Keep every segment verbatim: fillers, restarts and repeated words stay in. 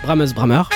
Brameuse Brameur.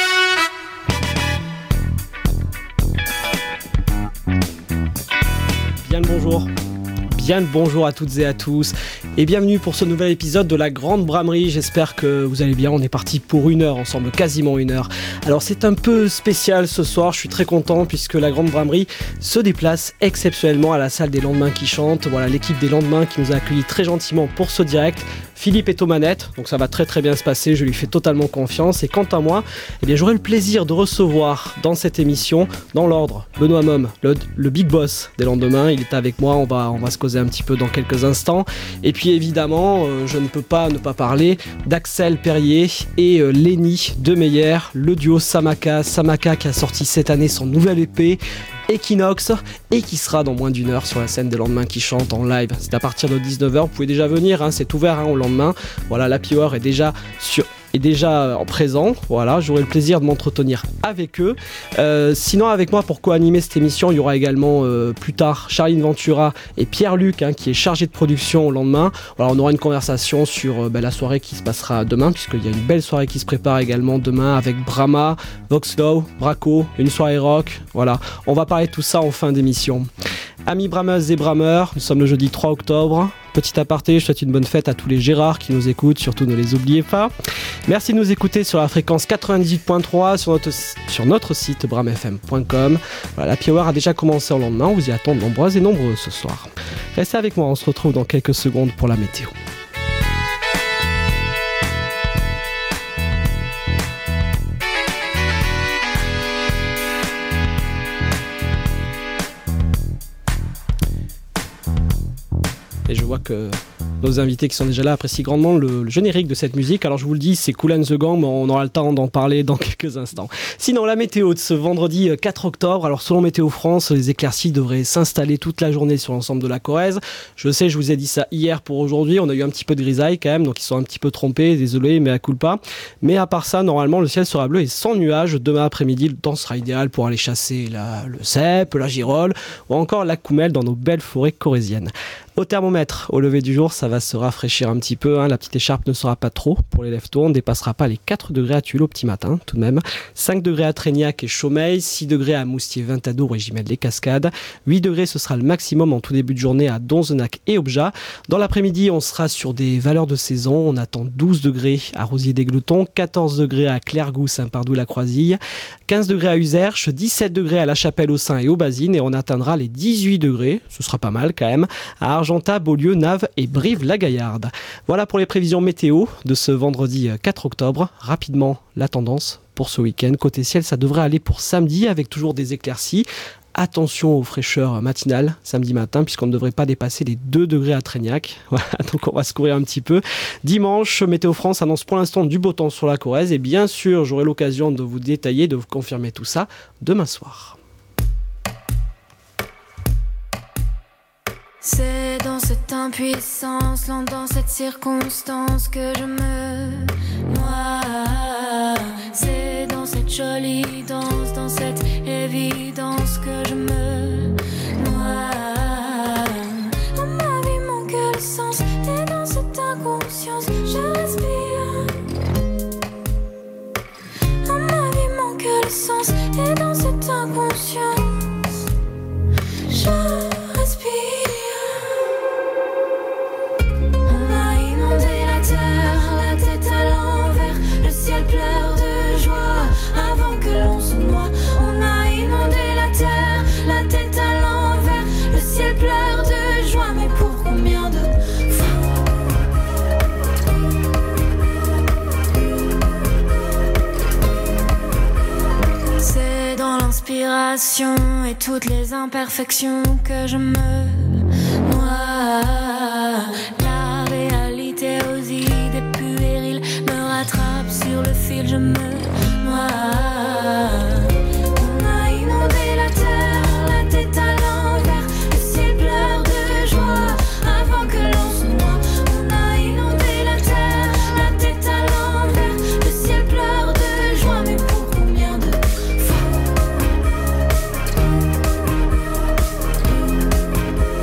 Bien le bonjour. Bien le bonjour à toutes et à tous et bienvenue pour ce nouvel épisode de la Grande Bramerie. J'espère que vous allez bien, on est parti pour une heure ensemble, quasiment une heure. Alors c'est un peu spécial ce soir, je suis très content puisque la Grande Bramerie se déplace exceptionnellement à la salle des Lendemains qui chantent. Voilà l'équipe des Lendemains qui nous a accueillis très gentiment pour ce direct. Philippe est aux manettes, donc ça va très très bien se passer, je lui fais totalement confiance. Et quant à moi, eh bien, j'aurai le plaisir de recevoir dans cette émission, dans l'ordre, Benoît Mom, le, le big boss des Lendemains. Il est avec moi, on va, on va se causer un petit peu dans quelques instants. Et puis évidemment, euh, je ne peux pas ne pas parler d'Axel Perrier et euh, Lenny Demeyer, le duo Samaka. Samaka qui a sorti cette année son nouvel E P, Equinox, et qui sera dans moins d'une heure sur la scène des Lendemains qui chantent en live. C'est à partir de dix-neuf heures, vous pouvez déjà venir, hein, c'est ouvert hein, au lendemain. Voilà, l'Happy Hour est déjà sur... est déjà en présent, voilà, j'aurai le plaisir de m'entretenir avec eux. Euh, sinon avec moi pour co-animer cette émission, il y aura également euh, plus tard Charline Ventura et Pierre-Luc hein, qui est chargé de production au lendemain. Voilà, on aura une conversation sur euh, bah, la soirée qui se passera demain, puisqu'il y a une belle soirée qui se prépare également demain avec Brahma, Voxlow, Braco, une soirée rock. Voilà, on va parler de tout ça en fin d'émission. Amis brameuses et brameurs, nous sommes le jeudi trois octobre. Petit aparté, je souhaite une bonne fête à tous les Gérards qui nous écoutent, surtout ne les oubliez pas. Merci de nous écouter sur la fréquence quatre-vingt-dix-huit point trois sur notre, sur notre site bram f m point com. Voilà, l'Happy Hour a déjà commencé en lendemain, on vous y attend nombreuses et nombreux ce soir. Restez avec moi, on se retrouve dans quelques secondes pour la météo. Et je vois que nos invités qui sont déjà là apprécient grandement le, le générique de cette musique. Alors je vous le dis, c'est Kool and the Gang, mais on aura le temps d'en parler dans quelques instants. Sinon, la météo de ce vendredi quatre octobre. Alors selon Météo France, les éclaircies devraient s'installer toute la journée sur l'ensemble de la Corrèze. Je sais, je vous ai dit ça hier pour aujourd'hui. On a eu un petit peu de grisaille quand même, donc ils sont un petit peu trompés. Désolé, mais à culpa. Mais à part ça, normalement, le ciel sera bleu et sans nuages. Demain après-midi, le temps sera idéal pour aller chasser la, le cèpe, la girole ou encore la coumelle dans nos belles forêts corréziennes. Au thermomètre, au lever du jour, ça va se rafraîchir un petit peu. Hein. La petite écharpe ne sera pas trop pour les lève-tôt. On ne dépassera pas les quatre degrés à Tulle au petit matin, tout de même. cinq degrés à Trégnac et Chaumeil. six degrés à Moustier, Ventadour et Gimel les Cascades. huit degrés, ce sera le maximum en tout début de journée à Donzenac et Objat. Dans l'après-midi, on sera sur des valeurs de saison. On attend douze degrés à Rosier-des-Gloutons, quatorze degrés à Clairgous, Saint-Pardoux-la-Croisille, quinze degrés à Uzerche, dix-sept degrés à La Chapelle-aux-Saints et aux Bazines. Et on atteindra les dix-huit degrés, ce sera pas mal quand même, à Argentat, Beaulieu, Naves et Brive-la-Gaillarde. Voilà pour les prévisions météo de ce vendredi quatre octobre. Rapidement, la tendance pour ce week-end. Côté ciel, ça devrait aller pour samedi avec toujours des éclaircies. Attention aux fraîcheurs matinales samedi matin puisqu'on ne devrait pas dépasser les deux degrés à Trégnac. Voilà, donc on va se courir un petit peu. Dimanche, Météo France annonce pour l'instant du beau temps sur la Corrèze et bien sûr, j'aurai l'occasion de vous détailler, de vous confirmer tout ça demain soir. C'est dans cette impuissance, lent dans cette circonstance que je me noie. C'est dans cette jolie danse, dans cette évidence que je me noie. À ma vie manque le sens, et dans cette inconscience, je respire. À ma vie manque le sens, et dans cette inconscience, je respire. Pleure de joie avant que l'on se noie. On a inondé la terre, la tête à l'envers. Le ciel pleure de joie, mais pour combien de fois? C'est dans l'inspiration et toutes les imperfections que je me noie. La réalité aux idées puériles me rattrape sur le fil, je me noie. On a inondé la terre, la tête à l'envers. Le ciel pleure de joie avant que l'on se noie. On a inondé la terre, la tête à l'envers. Le ciel pleure de joie, mais pour combien de fois?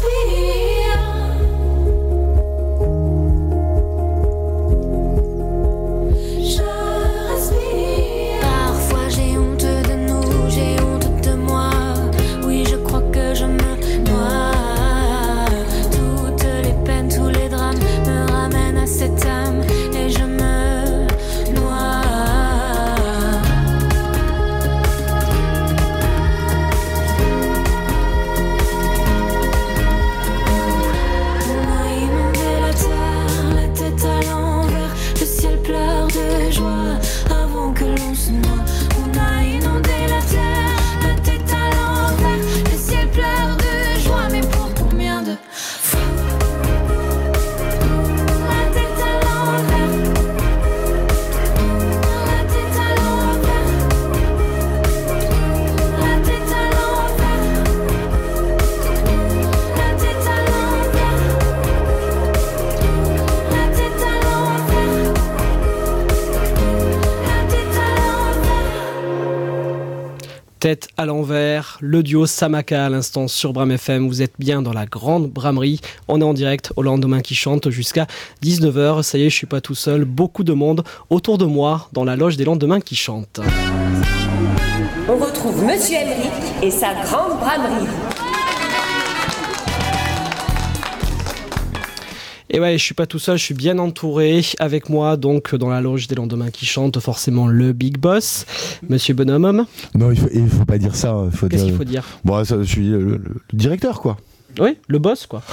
Tête à l'envers, le duo Samaka à l'instant sur Bram F M. Vous êtes bien dans la grande bramerie. On est en direct au lendemain qui chante jusqu'à dix-neuf heures. Ça y est, je suis pas tout seul. Beaucoup de monde autour de moi dans la loge des lendemains qui chantent. On retrouve Monsieur Emeric et sa grande bramerie. Et ouais, je suis pas tout seul, je suis bien entouré. Avec moi, donc, dans la loge des lendemains qui chantent, forcément le big boss, Monsieur Bonhomme. Non, il faut, il faut pas dire ça. Il faut Qu'est-ce dire... qu'il faut dire ? Bon, ça, je suis le, le, le directeur, quoi. Oui, le boss, quoi.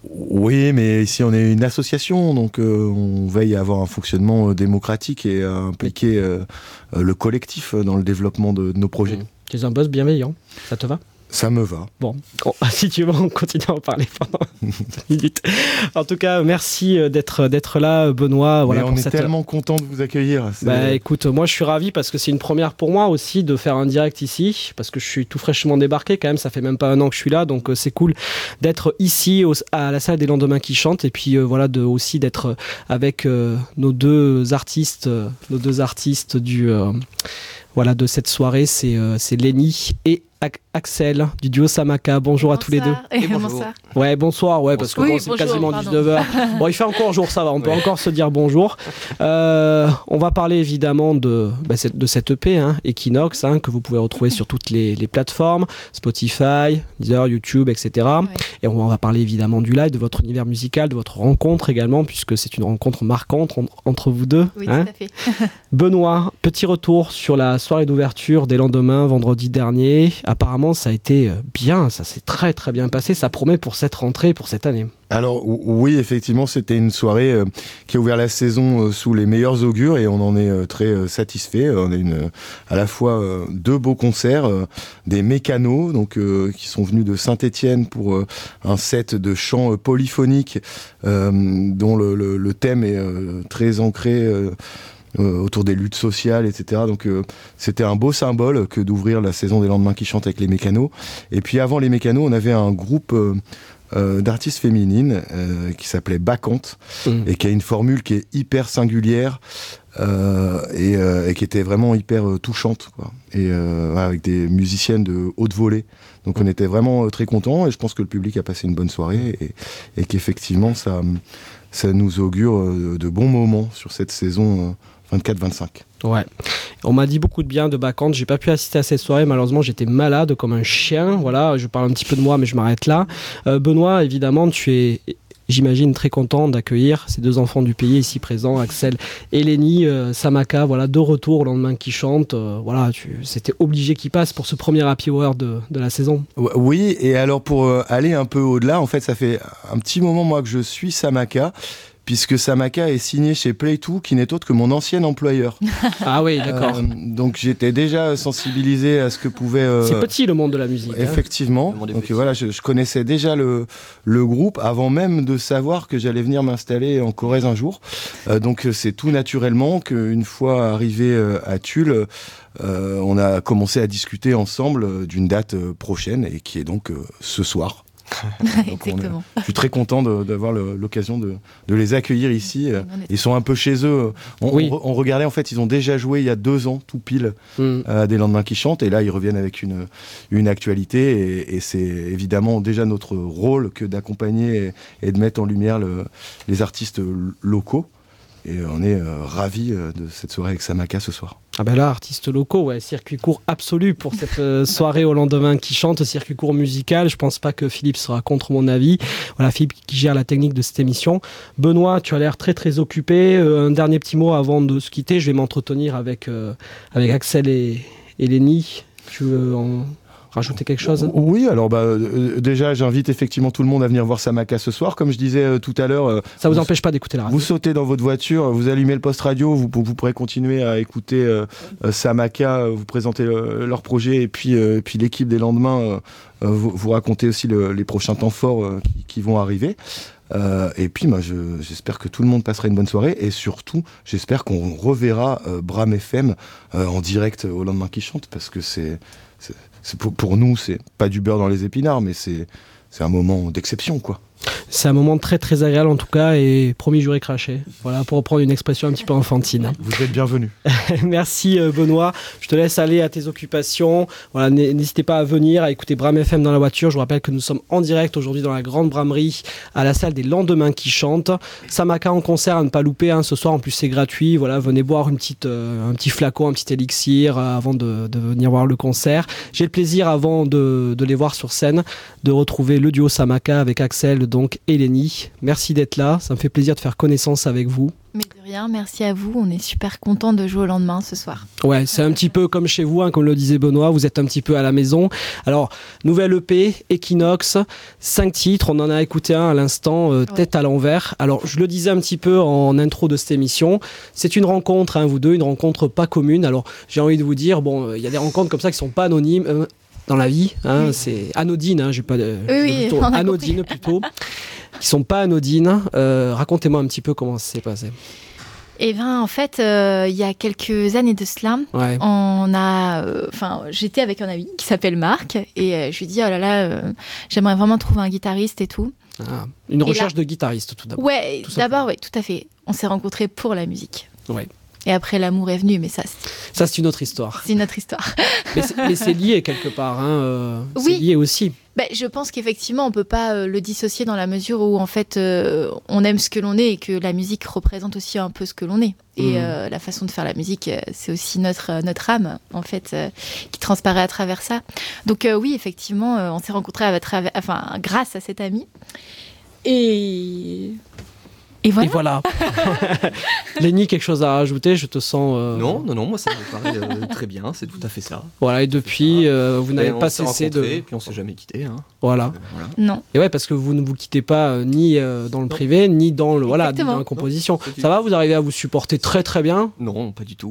Oui, mais ici on est une association, donc euh, on veille à avoir un fonctionnement euh, démocratique et à impliquer euh, euh, le collectif dans le développement de, de nos projets. Mmh. Tu es un boss bienveillant, ça te va ? Ça me va. Bon, oh, si tu veux, on continue à en parler pendant une minute. En tout cas, merci d'être, d'être là, Benoît. Voilà, Mais on pour est cette... tellement content de vous accueillir. C'est... Bah, écoute, moi je suis ravi parce que c'est une première pour moi aussi de faire un direct ici, parce que je suis tout fraîchement débarqué quand même, ça fait même pas un an que je suis là, donc euh, c'est cool d'être ici au, à la salle des lendemains qui chantent, et puis euh, voilà, de, aussi d'être avec euh, nos deux artistes, euh, nos deux artistes du... Euh, voilà, de cette soirée, c'est, euh, c'est Lenny et Axel du duo Samaka. Bonjour bonsoir. À tous les deux. Et bonsoir. Ouais, bonsoir, ouais, parce que oui, bon, c'est bonjour, quasiment pardon. dix-neuf heures. Bon, il fait encore jour, ça va, on peut ouais. encore se dire bonjour. Euh, on va parler évidemment de, bah, de cette E P, hein, Equinox, hein, que vous pouvez retrouver sur toutes les, les plateformes, Spotify, Deezer, YouTube, et cetera. Ouais. Et on va parler évidemment du live, de votre univers musical, de votre rencontre également, puisque c'est une rencontre marquante entre vous deux. Oui, hein. Tout à fait. Benoît, petit retour sur la soirée d'ouverture des lendemains, vendredi dernier. Apparemment, ça a été bien, ça s'est très très bien passé. Ça promet pour cette rentrée, pour cette année. Alors oui, effectivement, c'était une soirée euh, qui a ouvert la saison euh, sous les meilleurs augures et on en est euh, très euh, satisfait. On a une euh, à la fois euh, deux beaux concerts, euh, des mécanos donc euh, qui sont venus de Saint-Étienne pour euh, un set de chants euh, polyphoniques euh, dont le, le, le thème est euh, très ancré. Euh, Euh, autour des luttes sociales, et cetera. Donc euh, c'était un beau symbole que d'ouvrir la saison des lendemains qui chantent avec les mécanos. Et puis avant les mécanos, on avait un groupe euh, euh, d'artistes féminines euh, qui s'appelait Bacchante mmh. et qui a une formule qui est hyper singulière euh, et, euh, et qui était vraiment hyper euh, touchante, quoi. Et euh, avec des musiciennes de haute volée. Donc on était vraiment euh, très contents et je pense que le public a passé une bonne soirée et, et qu'effectivement ça, ça nous augure euh, de bons moments sur cette saison euh, vingt-quatre vingt-cinq. Ouais. On m'a dit beaucoup de bien de Bacchante. J'ai pas pu assister à cette soirée. Malheureusement, j'étais malade comme un chien. Voilà, je parle un petit peu de moi, mais je m'arrête là. Euh, Benoît, évidemment, tu es, j'imagine, très content d'accueillir ces deux enfants du pays ici présents, Axel et Lenny, euh, Samaka. Voilà, de retour au lendemain qui chantent. Euh, voilà, tu, c'était obligé qu'ils passent pour ce premier happy hour de, de la saison. Oui, et alors pour euh, aller un peu au-delà, en fait, ça fait un petit moment moi que je suis Samaka. Puisque Samaka est signé chez Play deux, qui n'est autre que mon ancien employeur. Ah oui, d'accord. Euh, donc j'étais déjà sensibilisé à ce que pouvait... Euh, c'est petit le monde de la musique. Effectivement. Hein. Donc voilà, je, je connaissais déjà le, le groupe avant même de savoir que j'allais venir m'installer en Corrèze un jour. Euh, donc c'est tout naturellement qu'une fois arrivé euh, à Tulle, euh, on a commencé à discuter ensemble d'une date euh, prochaine et qui est donc euh, ce soir. Donc, on est- Exactement. je suis très content de- d'avoir le- l'occasion de, de les accueillir ici. Euh, On est- Ils sont un peu chez eux. On, Oui. on re- on regardait, en fait, ils ont déjà joué il y a deux ans, tout pile, Mm. à des lendemains qui chantent. Et là, ils reviennent avec une, une actualité. Et, et c'est évidemment déjà notre rôle que d'accompagner et, et de mettre en lumière le- les artistes locaux. Et on est euh, ravis euh, de cette soirée avec Samaka ce soir. Ah ben là, artistes locaux, ouais, circuit court absolu pour cette euh, soirée au lendemain qui chante, circuit court musical. Je pense pas que Philippe sera contre mon avis. Voilà, Philippe qui gère la technique de cette émission. Benoît, tu as l'air très très occupé. Euh, un dernier petit mot avant de se quitter. Je vais m'entretenir avec, euh, avec Axel et, et Lénie. Tu veux en rajouter quelque chose ? Oui, alors bah, euh, déjà, j'invite effectivement tout le monde à venir voir Samaka ce soir. Comme je disais euh, tout à l'heure, euh, Ça vous vous- empêche pas d'écouter la radio ? Vous sautez dans votre voiture, vous allumez le poste radio, vous, vous pourrez continuer à écouter euh, euh, Samaka, euh, vous présenter euh, leur projet et puis, euh, puis l'équipe des lendemains, euh, euh, vous, vous raconter aussi le- les prochains temps forts euh, qui, qui vont arriver. Euh, et puis moi, je- j'espère que tout le monde passera une bonne soirée et surtout, j'espère qu'on reverra euh, Bram F M euh, en direct au lendemain qui chante parce que c'est, c'est, c'est pour, pour nous, c'est pas du beurre dans les épinards, mais c'est, c'est un moment d'exception, quoi. C'est un moment très très agréable en tout cas et promis juré craché. Voilà, pour reprendre une expression un petit peu enfantine. Vous êtes bienvenus. Merci euh, Benoît, je te laisse aller à tes occupations. Voilà, n- n'hésitez pas à venir, à écouter Bram F M dans la voiture. Je vous rappelle que nous sommes en direct aujourd'hui dans la Grande Bramerie à la salle des Lendemains qui chantent. Samaka en concert à ne pas louper hein, ce soir, en plus c'est gratuit. Voilà, venez boire une petite, euh, un petit flacon, un petit élixir euh, avant de, de venir voir le concert. J'ai le plaisir avant de, de les voir sur scène de retrouver le duo Samaka avec Axel donc et Lénie. Merci d'être là, ça me fait plaisir de faire connaissance avec vous. Mais de rien, merci à vous. On est super contents de jouer au lendemain ce soir. Ouais, c'est un petit peu comme chez vous, hein, comme le disait Benoît, vous êtes un petit peu à la maison. Alors, nouvelle E P, Equinox, cinq titres, on en a écouté un à l'instant, euh, Tête à l'envers. Alors, je le disais un petit peu en intro de cette émission, c'est une rencontre, hein, vous deux, une rencontre pas commune. Alors, j'ai envie de vous dire, bon, il y a des rencontres comme ça qui sont pas anonymes euh, dans la vie, hein, Oui. c'est anodine, hein, j'ai pas de... Oui, oui, plutôt on a anodine plutôt, qui sont pas anodines. Euh, racontez-moi un petit peu comment ça s'est passé. Et bien, en fait, euh, il y a quelques années de cela, Ouais. on a, enfin, j'étais avec un ami qui s'appelle Marc et euh, je lui dis oh là là, euh, j'aimerais vraiment trouver un guitariste et tout. Ah, une recherche de guitariste tout d'abord. Ouais, Tout d'abord, oui, tout à fait. On s'est rencontrés pour la musique. Ouais. Et après, l'amour est venu, mais ça, c'est Ça, c'est une autre histoire. c'est une autre histoire. Mais c'est, mais c'est lié quelque part. Hein, euh, Oui. C'est lié aussi. Ben, je pense qu'effectivement, on peut pas euh, le dissocier dans la mesure où, en fait, euh, on aime ce que l'on est et que la musique représente aussi un peu ce que l'on est. Et Mhm. euh, la façon de faire la musique, euh, c'est aussi notre, euh, notre âme, en fait, euh, qui transparaît à travers ça. Donc euh, oui, effectivement, euh, on s'est rencontrés à travers, enfin, grâce à cet ami. Et... Et voilà. Et voilà. Lénie, quelque chose à rajouter? Je te sens. euh, Non, non, non, moi ça me paraît euh, très bien, c'est tout à fait ça. Voilà, et depuis, euh, vous n'avez Et on pas s'est cessé de. rencontrés, Et puis on s'est jamais quitté. Hein. Voilà. Euh, voilà. Non. Et ouais, parce que vous ne vous quittez pas euh, ni euh, dans le privé, ni dans le voilà, ni Exactement. dans la composition. Non, Ça va, vous arrivez à vous supporter très très bien. Non, pas du tout.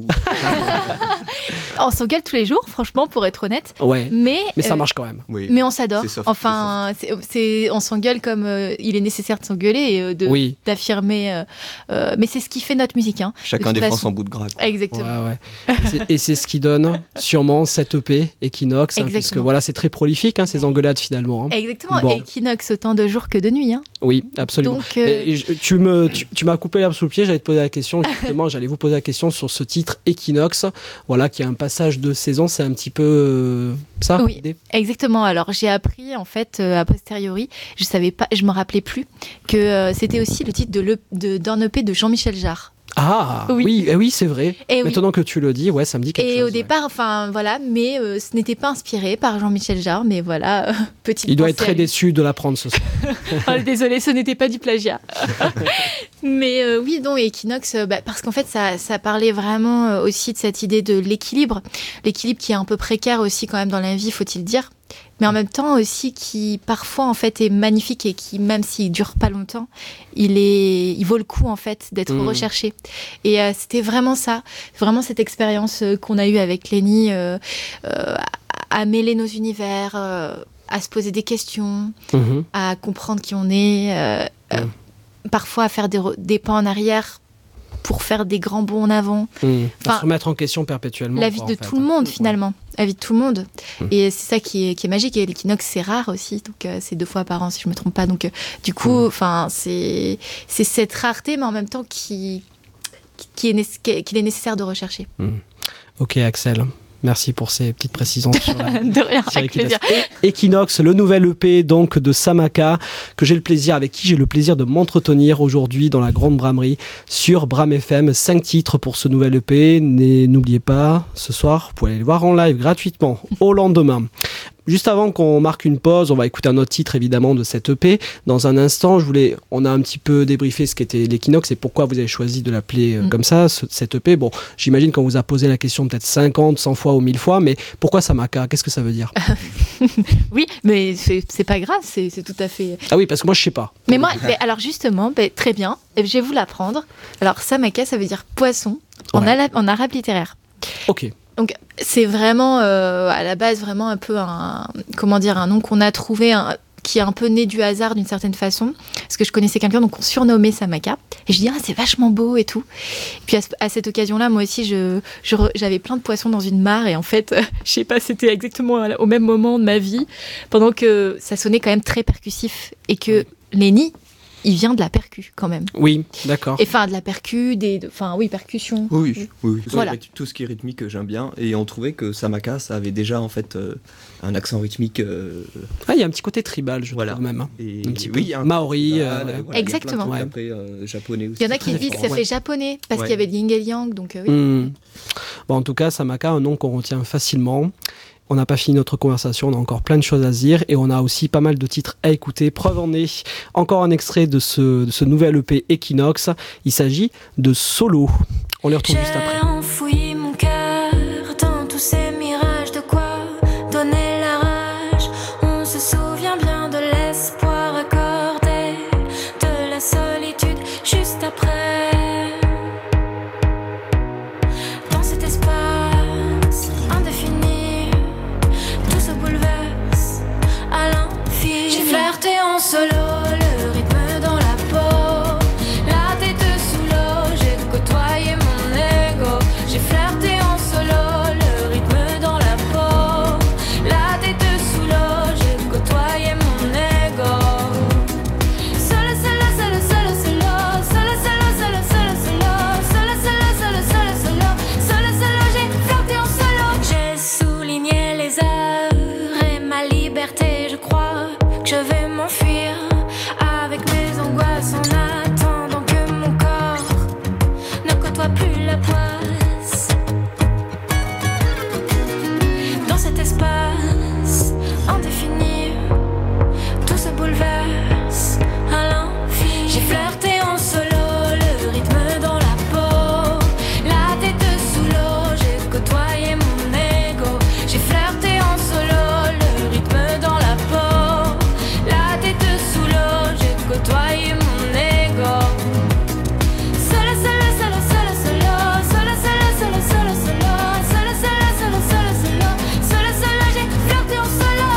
On s'engueule tous les jours, franchement, pour être honnête. Ouais. Mais, Mais ça euh, marche quand même. Oui. mais on s'adore. C'est soft, Enfin, c'est, c'est- on s'engueule comme euh, il est nécessaire de s'engueuler et euh, de, Oui. d'affirmer. euh, euh, mais c'est ce qui fait notre musique. Hein, Chacun de toute défend façon. son bout de gras. quoi. Exactement. Ouais, ouais. C'est- et c'est ce qui donne sûrement cette E P Equinox, hein, Exactement. puisque voilà, c'est très prolifique, hein, ces engueulades finalement. hein. Exactement. Bon. Et Equinox, autant de jours que de nuit. Hein. Oui, absolument. Donc, euh, Et je- tu me, tu, tu m'as coupé l'herbe sous le pied. J'allais te poser la question. Justement, j'allais vous poser la question sur ce titre Equinox. Voilà, qui a un passage de saison. C'est un petit peu euh, ça. Oui. l'idée Exactement. Alors j'ai appris en fait euh, a posteriori, je savais pas, je me rappelais plus que euh, c'était aussi le titre de le, de, d'un E P de Jean-Michel Jarre. Ah Oui. oui, eh oui, c'est vrai. Et oui. Maintenant que tu le dis, ouais, ça me dit quelque Et chose. au ouais. départ, enfin voilà, mais euh, ce n'était pas inspiré par Jean-Michel Jarre, mais voilà, euh, petite. Il doit pensée être très à lui. déçu de l'apprendre ce soir. Oh, désolé, ce n'était pas du plagiat. Mais euh, oui, non, Equinox, euh, bah, parce qu'en fait, ça, ça parlait vraiment euh, aussi de cette idée de l'équilibre. L'équilibre qui est un peu précaire aussi quand même dans la vie, faut-il dire. Mais en même temps aussi qui parfois en fait est magnifique et qui, même s'il dure pas longtemps, il, est, il vaut le coup en fait d'être Mmh. recherché. Et euh, c'était vraiment ça, vraiment cette expérience euh, qu'on a eue avec Lénie, euh, euh, à, à mêler nos univers, euh, à se poser des questions, Mhm. à comprendre qui on est, euh, euh, parfois à faire des, re- des pas en arrière pour faire des grands bonds en avant. Mhm. À Enfin, se remettre en question perpétuellement. La vie quoi, de en fait. tout le monde finalement. la vie de tout le monde. Mmh. Et c'est ça qui est, qui est magique. Et l'équinoxe, c'est rare aussi. Donc, euh, c'est deux fois par an, si je ne me trompe pas. Donc, euh, du coup, enfin, mmh. c'est, c'est cette rareté, mais en même temps qui, qui est, né- qu'il est nécessaire de rechercher. Mmh. Ok, Axel. Merci pour ces petites précisions sur la, de rien, sur avec plaisir. Equinox, le nouvel E P donc de Samaka, que j'ai le plaisir, avec qui j'ai le plaisir de m'entretenir aujourd'hui dans la Grande Bramerie sur Bram F M. Cinq titres pour ce nouvel E P. N'oubliez pas, ce soir, vous pouvez aller le voir en live gratuitement au lendemain. Juste avant qu'on marque une pause, on va écouter un autre titre évidemment de cette E P. Dans un instant, je voulais, on a un petit peu débriefé ce qu'était l'Equinox et pourquoi vous avez choisi de l'appeler euh, mmh. comme ça, ce, cette E P. Bon, j'imagine qu'on vous a posé la question peut-être cinquante, cent fois ou mille fois, mais pourquoi Samaka ? Qu'est-ce que ça veut dire ? Oui, mais c'est, c'est pas grave, c'est, c'est tout à fait... Ah oui, parce que moi je sais pas. Mais moi, mais alors justement, mais très bien, je vais vous l'apprendre. Alors Samaka, ça veut dire poisson en, ouais. ala- en arabe littéraire. Ok. Donc c'est vraiment euh, à la base vraiment un peu un comment dire un nom qu'on a trouvé un, qui est un peu né du hasard d'une certaine façon parce que je connaissais quelqu'un donc on surnommait Samaka et je dis ah c'est vachement beau et tout. Et puis à, à cette occasion-là moi aussi je, je j'avais plein de poissons dans une mare et en fait euh, je sais pas c'était exactement au même moment de ma vie pendant que ça sonnait quand même très percussif et que les nids il vient de la percu quand même. Oui, d'accord. Et enfin de la percu, des, enfin oui percussion. Oui, oui, oui. Voilà. Tout ce qui est rythmique, j'aime bien. Et on trouvait que Samaka, ça avait déjà en fait euh, un accent rythmique. Euh... Ah, il y a un petit côté tribal, je voilà. trouve même. Hein. Et un petit oui, peu un maori. euh, euh, voilà, exactement. Il y a plein de trucs après euh, japonais aussi. Il y en a qui disent que ça fait japonais parce ouais. qu'il y avait yin et yang, donc euh, oui. Mmh. Bon, en tout cas, Samaka, un nom qu'on retient facilement. On n'a pas fini notre conversation, on a encore plein de choses à se dire et on a aussi pas mal de titres à écouter. Preuve en est, encore un extrait de ce, de ce nouvel E P Equinox. Il s'agit de Solo. On les retrouve J'ai juste après. J'ai enfoui mon cœur dans tous ces mirages, de quoi donner la rage. On se souvient bien de l'espoir accordé, de la solitude juste après. Dans cet espace indéfini, à l'infini. J'ai flirté en solo, le rythme dans la peau, la tête sous l'eau, j'ai côtoyé mon ego. J'ai flirté en solo, le rythme dans la peau, la tête sous l'eau, j'ai côtoyé mon ego. Solo, solo, solo, solo, solo, solo, solo, solo, solo, solo, solo, solo, solo, solo, solo, solo, j'ai flirté en solo. J'ai souligné les heures et ma liberté, je crois que je vais m'enfuir avec mes angoisses en attendant que mon corps ne côtoie plus la poisse. Dans cet espace indéfini, tout se bouleverse à l'infini. J'ai flirté en solo, le rythme dans la peau, la tête sous l'eau, j'ai côtoyé mon ego. J'ai flirté en solo, le rythme dans la peau, la tête sous l'eau, j'ai côtoyé mon ego. Solo, solo, solo, solo, solo, solo, solo, solo, solo, solo, solo, solo, solo, solo, solo, solo, j'ai flirté en solo.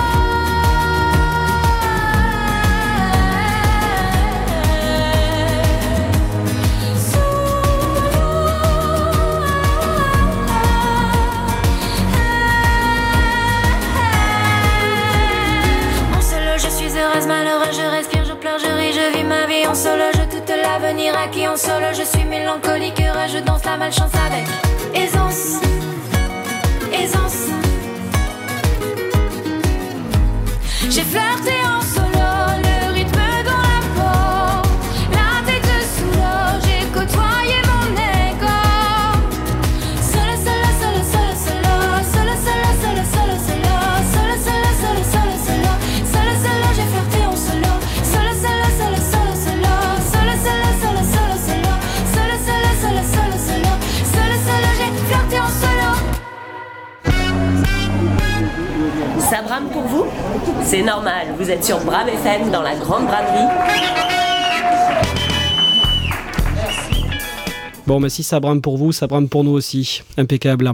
En solo, je suis heureuse, malheureuse, je respire, je pleure, je ris, je vis ma vie en solo, je doute l'avenir acquis en solo, je suis mélancolique, heureuse, je danse la malchance avec aisance, aisance. J'ai flirté en solo, le rythme dans la peau, la tête sous l'eau, j'ai côtoyé mon ego. Solo, solo, solo, solo, solo, solo, solo, solo, solo, solo, solo, solo, solo, solo, solo, solo, j'ai flirté en solo, solo, solo, solo, solo, solo, solo, solo, solo, solo, solo, solo, solo, solo, solo, solo, solo, solo, j'ai flirté en solo. Ça brame pour vous ? C'est normal, vous êtes sur Bram F M dans la Grande Bramerie. Bon, mais si ça brame pour vous, ça brame pour nous aussi. Impeccable.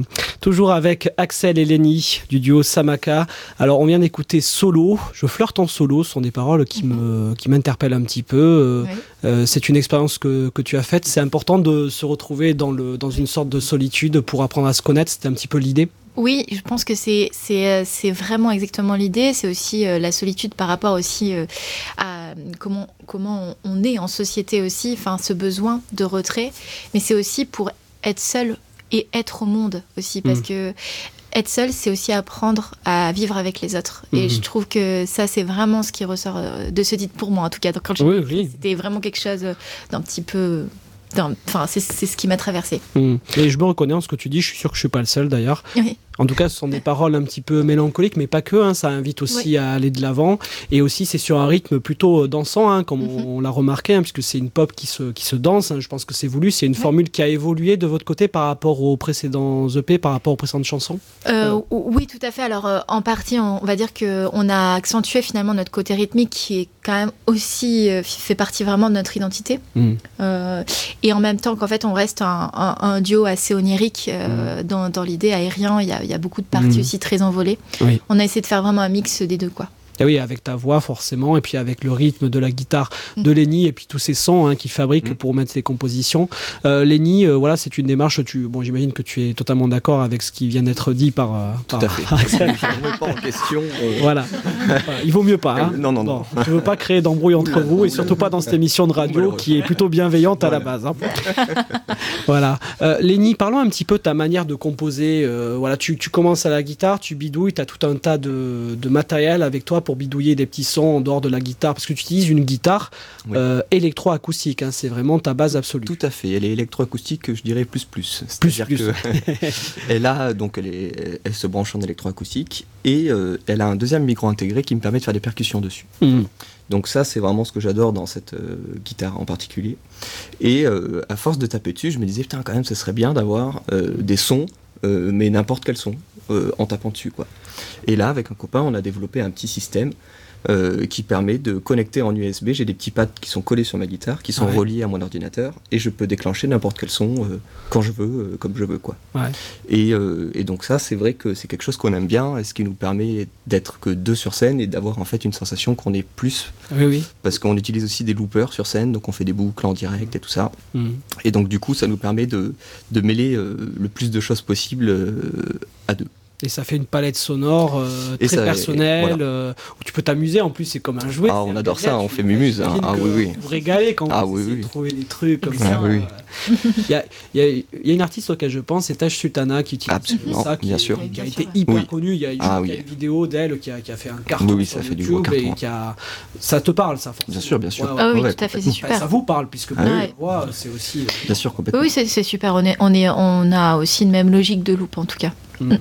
Toujours avec Axel et Lenny du duo Samaka. Alors on vient d'écouter Solo, je flirte en solo, ce sont des paroles qui, me, qui m'interpellent un petit peu. Euh, Oui. euh, c'est une expérience que, que tu as faite, c'est important de se retrouver dans, le, dans une sorte de solitude pour apprendre à se connaître, c'était un petit peu l'idée. Oui, je pense que c'est, c'est, euh, c'est vraiment exactement l'idée. C'est aussi euh, la solitude par rapport aussi euh, à comment, comment on, on est en société aussi, enfin ce besoin de retrait. Mais c'est aussi pour être seul et être au monde aussi, parce Mhm. que être seul, c'est aussi apprendre à vivre avec les autres. Et Mhm. je trouve que ça, c'est vraiment ce qui ressort euh, de ce titre pour moi, en tout cas. Donc, quand je- Oui, oui. C'était vraiment quelque chose euh, d'un petit peu... d'un- Enfin, c'est, c'est ce qui m'a traversée. Mmh. Et je me reconnais en ce que tu dis, je suis sûr que je suis pas le seul d'ailleurs. Oui. En tout cas, ce sont des paroles un petit peu mélancoliques, mais pas que, hein, ça invite aussi Oui. à aller de l'avant. Et aussi, c'est sur un rythme plutôt dansant, hein, comme Mhm. on, on l'a remarqué, hein, puisque c'est une pop qui se, qui se danse. Hein, je pense que c'est voulu. C'est une Oui. formule qui a évolué de votre côté par rapport aux précédents E P, par rapport aux précédentes chansons. Euh, oui, tout à fait. Alors, euh, en partie, on, on va dire qu'on a accentué finalement notre côté rythmique qui est quand même aussi euh, fait partie vraiment de notre identité. Mmh. Euh, et en même temps qu'en fait, on reste un, un- un duo assez onirique euh, dans, dans l'idée aérien. Il y a, il y a beaucoup de parties Mhm. aussi très envolées. Oui. On a essayé de faire vraiment un mix des deux, quoi. Et oui, avec ta voix forcément, et puis avec le rythme de la guitare de Mm. Lenny, et puis tous ces sons hein, qu'il fabrique Mm. pour mettre ses compositions. Euh, Lenny, euh, voilà, c'est une démarche. Tu, bon, j'imagine que tu es totalement d'accord avec ce qui vient d'être dit par. euh, Tout par à fait. par Axel. Je ne remets pas en question. euh, Voilà. Voilà. Il vaut mieux pas. Hein. Euh, non, non, non. Je veux pas créer d'embrouille entre vous, et surtout pas dans cette émission de radio Malheureux. qui est plutôt bienveillante à la Voilà. base. Hein. Voilà. Euh, Lenny, parlons un petit peu de ta manière de composer. Euh, voilà, tu, tu commences à la guitare, tu bidouilles, tu as tout un tas de, de matériel avec toi pour bidouiller des petits sons en dehors de la guitare, parce que tu utilises une guitare Oui. euh, électro-acoustique. Hein, c'est vraiment ta base absolue. Tout à fait. Elle est électroacoustique, je dirais plus plus. Plus, C'est-à-dire que elle a donc elle, est, elle se branche en électroacoustique et euh, elle a un deuxième micro intégré qui me permet de faire des percussions dessus. Mmh. Donc ça, c'est vraiment ce que j'adore dans cette euh, guitare en particulier. Et euh, à force de taper dessus, je me disais putain quand même, ce serait bien d'avoir euh, des sons, euh, mais n'importe quel son, euh, en tapant dessus quoi. Et là, avec un copain, on a développé un petit système. Euh, qui permet de connecter en U S B. J'ai des petits pads qui sont collés sur ma guitare, qui sont Ouais. reliés à mon ordinateur, et je peux déclencher n'importe quel son euh, quand je veux, euh, comme je veux, quoi. Ouais. Et, euh, et donc ça, c'est vrai que c'est quelque chose qu'on aime bien, et ce qui nous permet d'être que deux sur scène et d'avoir en fait une sensation qu'on est plus, Oui, oui. parce qu'on utilise aussi des loopers sur scène, donc on fait des boucles en direct et tout ça. Mmh. Et donc du coup, ça nous permet de, de mêler euh, le plus de choses possible euh, à deux. Et ça fait une palette sonore euh, Et très ça- personnelle, voilà. euh, où tu peux t'amuser. En plus, c'est comme un jouet. Ah, on C'est-à-dire adore que ça, derrière, on tu- fait mumuse, hein. j'imagine Ah que oui, oui. Vous vous régalez quand Ah vous oui, essayez oui. de trouver des trucs comme Ah ça. oui, euh. Il y, a, il y a- il y a une artiste auquel je pense, c'est Taj Sultana, qui utilise Absolument, ça, qui, bien est- sûr. qui a Bien été sûr. hyper Oui. connue. Il y a, eu- Ah il y a oui. une vidéo d'elle qui a, qui a fait un carton Oui, oui, sur ça fait du YouTube gros et carton. qui a... Ça te parle, ça, forcément. Bien sûr, bien sûr. Ouais, ouais. Ah oui, ouais, tout à fait, c'est complètement. super. Enfin, ça vous parle, puisque Ah pour oui. la voix, c'est aussi... euh, Bien sûr, complètement. Oui, c'est, c'est super. On, est, on, est, on a aussi une même logique de loop, en tout cas. Mhm.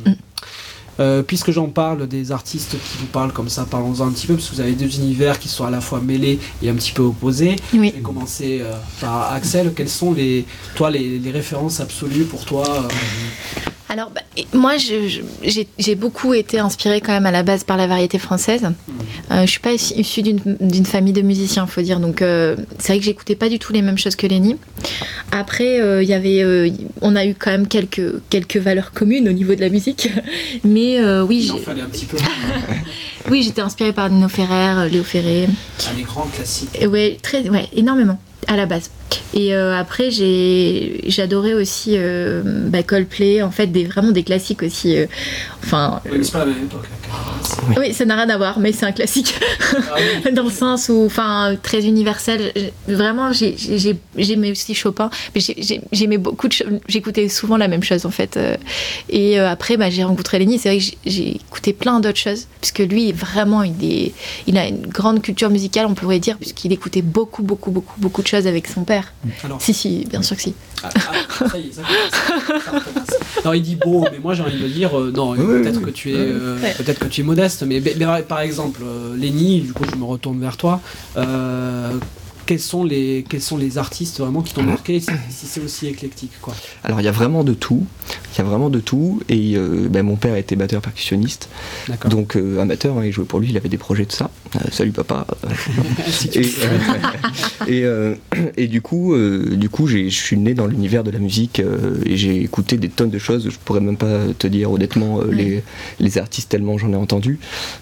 Euh, puisque j'en parle des artistes qui vous parlent comme ça, parlons-en un petit peu, parce que vous avez deux univers qui sont à la fois mêlés et un petit peu opposés. Oui. Je vais commencer euh, par Axel. Quelles sont les, toi, les, les références absolues pour toi euh, Alors, bah, et moi, je- je- j'ai j'ai beaucoup été inspirée quand même à la base par la variété française. Euh, je suis pas issu- issue d'une d'une famille de musiciens, faut dire. Donc, euh, c'est vrai que j'écoutais pas du tout les mêmes choses que Lenny. Après, euh, il y avait, euh, on a eu quand même quelques quelques valeurs communes au niveau de la musique. Mais euh, oui, Il en j'ai- fallait un petit peu. oui, j'étais inspirée par Nino Ferrer, euh, Léo Ferré. Un écran classique. Et ouais, très, ouais, énormément à la base. Et euh, après, j'ai j'adorais aussi euh, bah, Coldplay, en fait, des, vraiment des classiques aussi. euh, enfin, Oui, mais c'est pas la même époque. là, quand même. oui, ça n'a rien à voir, mais c'est un classique. Ah oui. Dans le sens où, enfin, très universel. J'ai- Vraiment, j'ai- j'ai- j'aimais aussi Chopin, mais j'ai- j'ai- j'aimais beaucoup de cho- j'écoutais souvent la même chose en fait. Euh, Et euh, après, bah, j'ai rencontré Lenny. C'est vrai que j'ai- j'ai écouté plein d'autres choses, puisque lui, vraiment, il est, il a une grande culture musicale, on pourrait dire, puisqu'il écoutait beaucoup, beaucoup, beaucoup, beaucoup de choses avec son père. Alors, Si, si, bien sûr que si. ah, ah, ça y est, ça commence. Ça recommence. Non, il dit beau, mais moi j'ai envie de dire, euh, non, Oui, oui, peut-être oui. que tu es, euh, Ouais. peut-être que tu es modeste, mais, mais, mais par exemple, euh, Lenny, du coup je me retourne vers toi. Euh, quels sont les quels sont les artistes vraiment qui t'ont marqué, si, si c'est aussi éclectique quoi. Alors il y a vraiment de tout, il y a vraiment de tout, et euh, ben, mon père était batteur percussionniste, D'accord. donc euh, amateur, hein, il jouait pour lui, il avait des projets de ça, Euh, salut papa. et, euh, et, euh, et du coup, euh, du coup, j'ai, je suis né dans l'univers de la musique euh, et j'ai écouté des tonnes de choses. Je pourrais même pas te dire honnêtement euh, Ouais. les, les artistes tellement j'en ai entendu.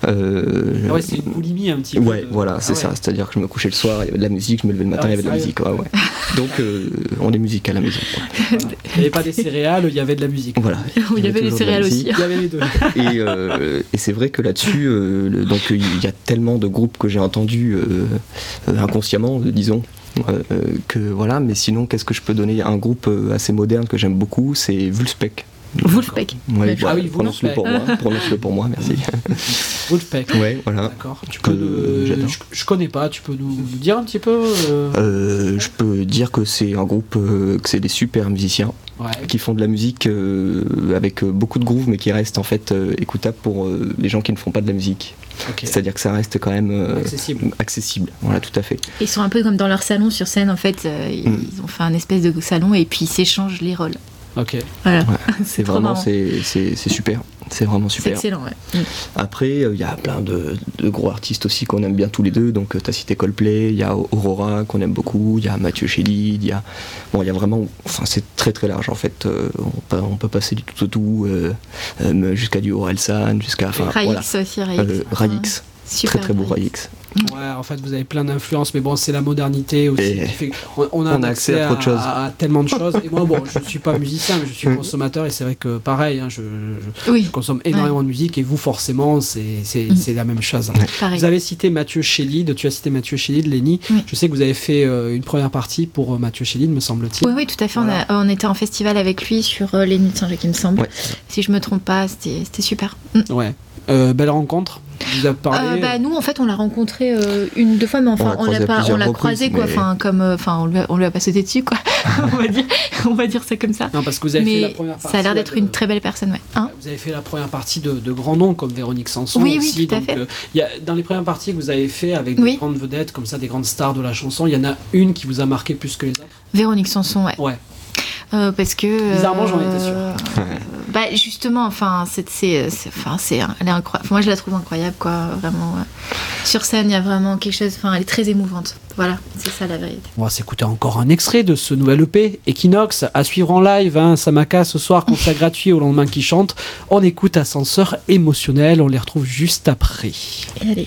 Euh, Ah ouais, c'est une boulimie un petit peu. Ouais, de- voilà, Ah c'est ouais. ça. C'est-à-dire que je me couchais le soir, il y avait de la musique, je me levais le matin, Ah il y ouais, avait de la sérieux. musique. Ouais, ouais. Donc, euh, on est musique à la maison. quoi. Il n'y avait pas des céréales, il y avait de la musique. Voilà. Où il y avait les toujours de la céréales musique. aussi. Il y avait les deux. Et, euh, et c'est vrai que là-dessus, euh, le- donc il y a tellement de groupes que j'ai entendus euh, euh, inconsciemment, euh, disons, euh, euh, que voilà. Mais sinon, qu'est-ce que je peux donner? Un groupe euh, assez moderne que j'aime beaucoup, c'est Vulspec. Wolfpack. Ouais, D'accord. Ah oui, prononce-le Vulspec. pour moi. Prononce-le pour moi, merci. Wolfpack. Ouais, voilà. D'accord. Tu Que peux nous- j'adore. je, je connais pas, tu peux nous, nous dire un petit peu euh, Euh, je peux dire que c'est un groupe, euh, que c'est des super musiciens ouais. qui font de la musique euh, avec euh, beaucoup de groove, mais qui restent en fait euh, écoutables pour euh, les gens qui ne font pas de la musique. Ok. C'est-à-dire que ça reste quand même euh, Accessible. accessible. Voilà, tout à fait. Ils sont un peu comme dans leur salon sur scène en fait. euh, ils, Mm. ils ont fait un espèce de salon et puis ils s'échangent les rôles. Ok. Voilà. Ouais, c'est trop vraiment, marrant. c'est, c'est, c'est super. C'est vraiment C'est super. excellent, ouais. Mm. Après, il y a plein de, de gros artistes aussi qu'on aime bien tous les deux. Donc, tu as cité Coldplay, il y a Aurora qu'on aime beaucoup, il y a Mathieu Chédid, il y a. Bon, il y a vraiment. Enfin, c'est très très large en fait. Euh, on, peut, on peut passer du tout au tout euh, euh, jusqu'à du Orelsan, jusqu'à. Enfin, Raix voilà. aussi, Raix. Euh, Raix. Super Très très beau Raix. Raix. Ouais, en fait, vous avez plein d'influences, mais bon, c'est la modernité aussi. Et qui fait qu'on- on, a, on a accès à trop de choses. À, à tellement de choses. Et moi, bon, je suis pas musicien, mais je suis consommateur, et c'est vrai que pareil, hein, je, je- Oui, je consomme énormément de musique, et vous, forcément, c'est c'est- Mm. c'est la même chose. Ouais. pareil. Vous avez cité Mathieu Chédid, tu as cité Mathieu Chédid, Lénie. Oui. Je sais que vous avez fait euh, une première partie pour euh, Mathieu Chédid, me semble-t-il. Oui, oui, tout à fait. Voilà. On, a- on était en festival avec lui sur euh, les Nuits de Saint-Jacques, il me semble. Ouais. Si je me trompe pas, c'était c'était super. Mm. Ouais. Euh, belle rencontre. Vous avez parlé. Euh, bah, nous, en fait, on l'a rencontré euh, une, deux fois, mais enfin, On on l'a l'a croisé à pas, on plusieurs l'a reprises, croisé, quoi. mais- Enfin, comme, euh, enfin, on lui a, on lui a pas sauté dessus, quoi. on va dire, on va dire ça comme ça. Non, parce que vous avez fait la Mais première partie. ça a l'air d'être ouais, une de- très belle personne, ouais. Hein Vous avez fait la première partie de, de grands noms comme Véronique Sanson Oui, oui, aussi. tout à donc, fait. euh, il y a, dans les premières parties que vous avez fait avec des Oui. grandes vedettes comme ça, des grandes stars de la chanson, il y en a une qui vous a marqué plus que les autres. Véronique Sanson, ouais. Ouais. Euh, parce que. Bizarrement, j'en étais euh, Bah, justement, enfin, c'est, c'est, c'est- enfin, c'est, elle est incroyable. Moi, je la trouve incroyable, quoi. Vraiment. ouais. Sur scène, il y a vraiment quelque chose. Enfin, elle est très émouvante. Voilà, c'est ça la vérité. On va s'écouter encore un extrait de ce nouvel E P, Equinox, à suivre en live, hein, Samaka ce soir, concert gratuit au lendemain qui chante. On écoute Ascenseur émotionnel, on les retrouve juste après. Et allez.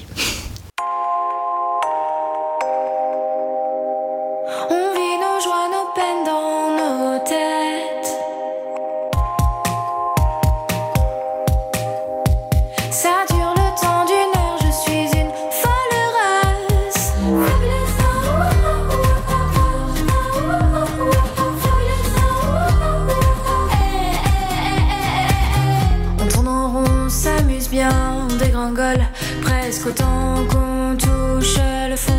On vit nos joies, nos peines dans nos têtes. Ça dure le temps d'une heure, je suis une folle race. On tourne en rond, on s'amuse bien, on dégringole presque autant qu'on touche le fond.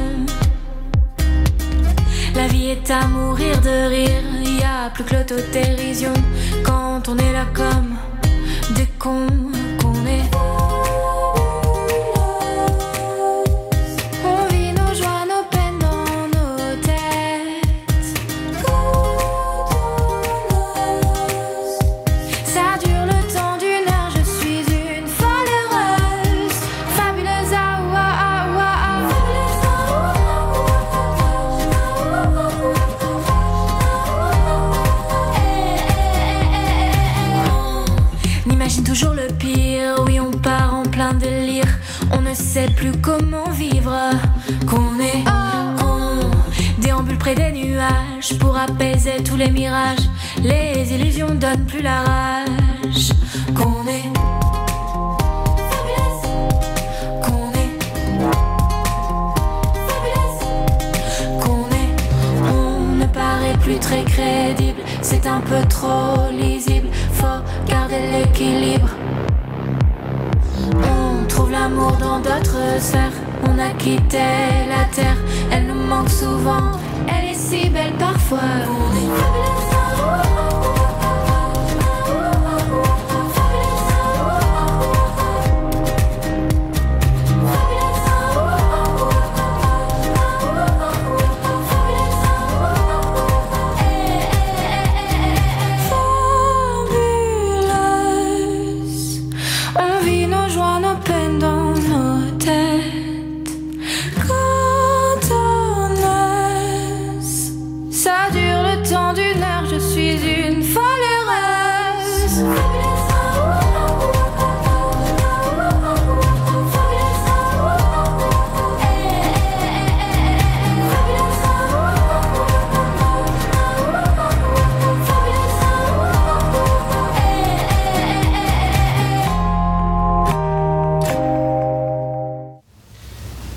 La vie est à mourir de rire, y a plus que l'autodérision quand on est là comme des cons qu'on est. On vit nos joies, nos peines dans nos têtes. Ça dure le temps d'une heure, je suis une folle heureuse, fabuleuse, ah ouah ah ouah ah. On imagine toujours le pire, oui on part en plein délire. On ne sait plus comment vivre, qu'on est on déambule près des nuages pour apaiser tous les mirages. Les illusions donnent plus la rage, qu'on est fabuleuse, qu'on est fabuleuse, qu'on est. On ne paraît plus très crédible, c'est un peu trop lisible. Faut garder l'équilibre. On trouve l'amour dans d'autres sphères. On a quitté la terre, elle nous manque souvent. Elle est si belle parfois. On est fabuleuse. Fabuleuse. On vit nos joies, nos peines dans nos têtes.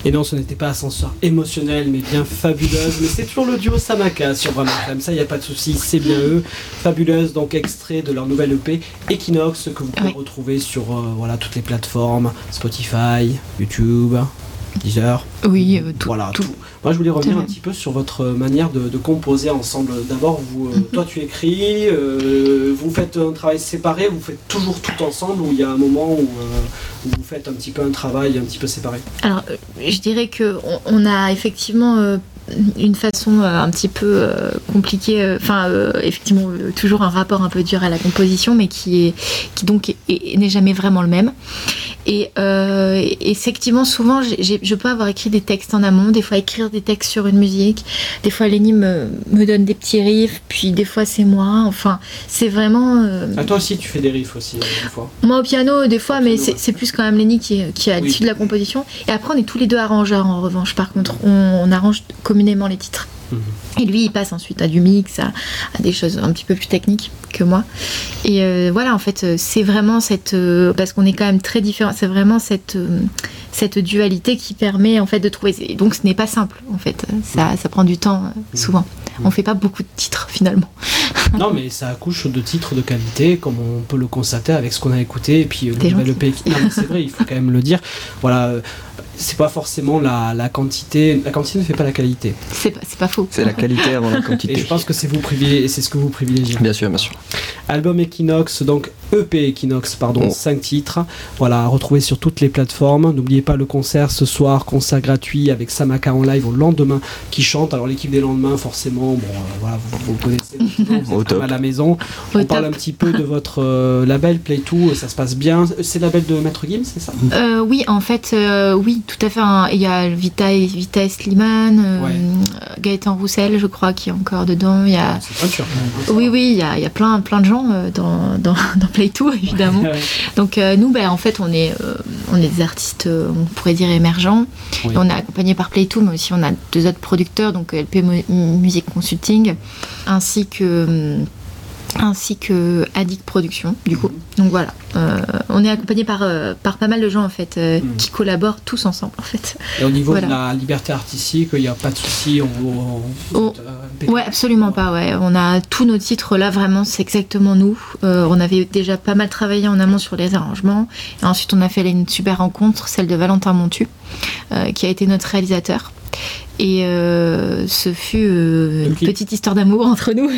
Et non, ce n'était pas ascenseur émotionnel, mais bien fabuleuse. Mais c'est toujours le duo Samaka sur Bram F M, ça, il n'y a pas de souci, c'est bien eux. Fabuleuse, donc extrait de leur nouvelle E P Equinox, que vous pouvez Oui. retrouver sur euh, voilà, toutes les plateformes, Spotify, YouTube, Deezer. Oui, euh, tout. Voilà, tout. tout. Moi, je voulais revenir Tout. un petit peu sur votre manière de, de composer ensemble. D'abord, vous, euh, toi, tu écris, euh, vous faites un travail séparé, vous faites toujours tout ensemble, ou il y a un moment où, euh, où vous faites un petit peu un travail un petit peu séparé. Alors, euh, je dirais que on, on a effectivement euh, une façon euh, un petit peu euh, compliquée, enfin, euh, effectivement, euh, toujours un rapport un peu dur à la composition, mais qui est, qui donc est- est- n'est jamais vraiment le même. Et, euh, et effectivement, souvent, j'ai- j'ai- je peux avoir écrit des textes en amont, des fois écrire des textes sur une musique, des fois Lenny me, me donne des petits riffs, puis des fois c'est moi. Enfin, c'est vraiment. euh, Ah, toi aussi, tu fais des riffs aussi, euh, des fois. Moi au piano, des fois, Au mais piano, c'est ouais. c'est plus quand même Lenny qui, qui a Oui. l'issue de la composition. Et après, on est tous les deux arrangeurs en revanche. Par contre, on, on arrange communément les titres. Mhm. Et lui, il passe ensuite à du mix, à, à des choses un petit peu plus techniques que moi. Et euh, voilà, en fait, euh, c'est vraiment cette. euh, parce qu'on est quand même très différents, c'est vraiment cette, euh, cette dualité qui permet en fait de trouver. Et donc, ce n'est pas simple, en fait. Ça, ça prend du temps, euh, souvent. On fait pas beaucoup de titres, finalement. Non, mais ça accouche de titres de qualité, comme on peut le constater avec ce qu'on a écouté. Et puis, euh, le T'es nouvel gentil. E P. Non, mais c'est vrai, il faut quand même le dire. Voilà. euh, C'est pas forcément la, la quantité. La quantité ne fait pas la qualité. C'est pas, c'est pas faux. C'est la qualité avant la Et quantité. je pense que c'est vous privilégiez, c'est ce que vous privilégiez. Bien sûr, bien sûr. Album Equinox, donc E P Equinox, pardon, Oh. cinq titres. Voilà, à retrouver sur toutes les plateformes. N'oubliez pas le concert ce soir, concert gratuit avec Samaka en live au lendemain qui chante. Alors l'équipe des lendemains, forcément, bon, euh, voilà, vous, vous le connaissez, vous Au êtes top. à la maison. Au On parle top. un petit peu de votre euh, label Play deux, ça se passe bien. C'est le label de Maître Gims, c'est ça? Euh, oui, en fait, euh, oui, tout à fait. hein. Il y a Vita, Vita Slimane, euh, Ouais. Gaëtan Roussel, je crois, qui est encore dedans. Il y a... C'est peinture. Oui, oui, il y a, il y a plein, plein de gens euh, dans, dans, dans Play deux, évidemment. Ouais. Donc euh, nous, ben, en fait, on est, euh, on est des artistes, euh, on pourrait dire émergents. Oui. Et on est accompagné par Play deux, mais aussi on a deux autres producteurs, donc L P Mu- Music Consulting, ainsi que hum, ainsi que Addict Production, du coup. Donc voilà, Euh, on est accompagné par euh, par pas mal de gens en fait, euh, Mhm. qui collaborent tous ensemble en fait. Et au niveau Voilà. de la liberté artistique, il n'y a pas de souci. On, on, Oh. on- Ouais, absolument pas. Ouais, on a tous nos titres là, vraiment, c'est exactement nous. Euh, on avait déjà pas mal travaillé en amont sur les arrangements. Et ensuite, on a fait une super rencontre, celle de Valentin Montu, euh, qui a été notre réalisateur. Et euh, ce fut euh, une Ok. petite histoire d'amour entre nous.